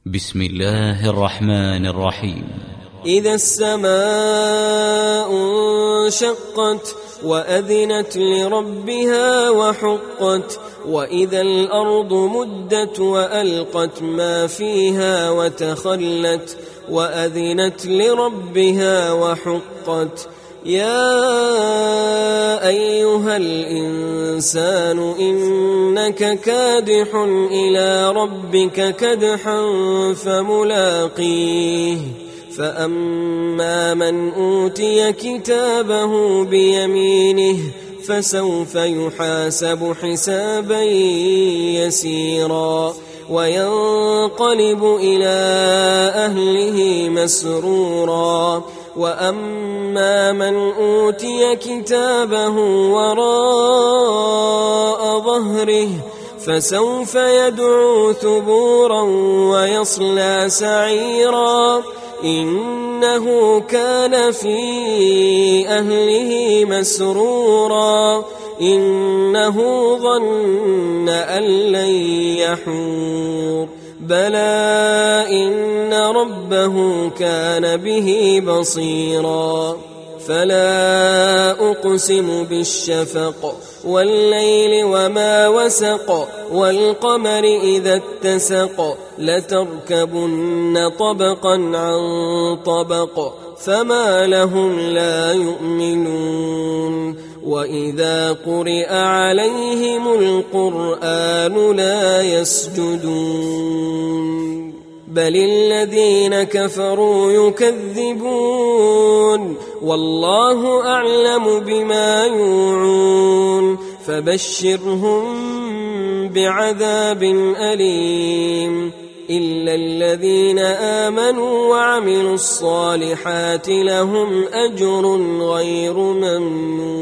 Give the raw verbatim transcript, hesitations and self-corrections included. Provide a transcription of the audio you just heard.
بسم الله الرحمن الرحيم. إذا السماء انشقت وأذنت لربها وحقت وإذا الأرض مدت وألقت ما فيها وتخلت وأذنت لربها وحقت. يا أيها الإنسان إنك كادح إلى ربك كدحا فملاقيه فأما من أوتي كتابه بيمينه فسوف يحاسب حسابا يسيرا وينقلب إلى أهله مسرورا. وأما من أوتي كتابه وراء ظهره فسوف يدعو ثبورا ويصلى سعيرا إنه كان في أهله مسرورا إنه ظن أن لن يحور بلى إن ربه كان به بصيرا. فلا أقسم بالشفق والليل وما وسق والقمر إذا اتسق لتركبن طبقا عن طبق فما لهم لا يؤمنون. وإذا قرئ عليهم القرآن لا يسجدون بل الذين كفروا يكذبون والله أعلم بما يوعون فبشرهم بعذاب أليم إلا الذين آمنوا وعملوا الصالحات لهم أجر غير ممنون.